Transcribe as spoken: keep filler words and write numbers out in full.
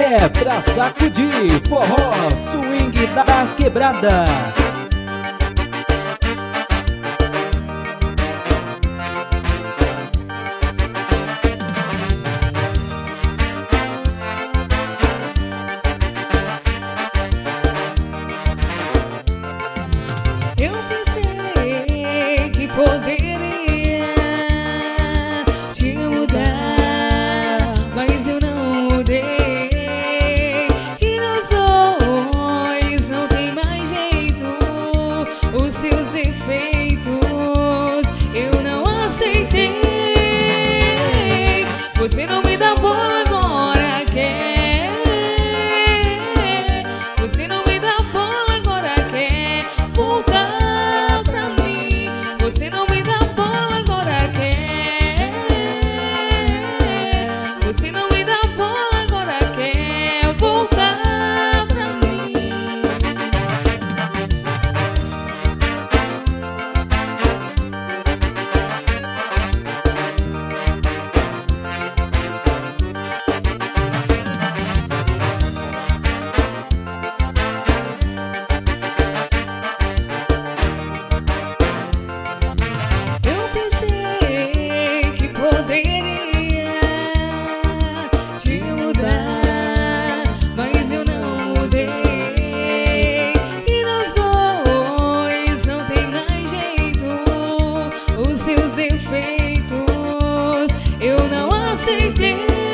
É pra sacudir, forró, swing da quebrada. Eu pensei que poderia te mudar, mas eu não mudei. Que nos dois não tem mais jeito. Os seus defeitos eu não aceitei. Você não me dá bola, agora quer. Você não me dá bola, agora quer voltar pra mim. Você não me dá bola, agora quer. Você não me dá bola, agora quer voltar pra mim. Eu pensei que poderia te mudar, mas eu não mudei. E nós dois não tem mais jeito. Os seus defeitos eu não aceitei.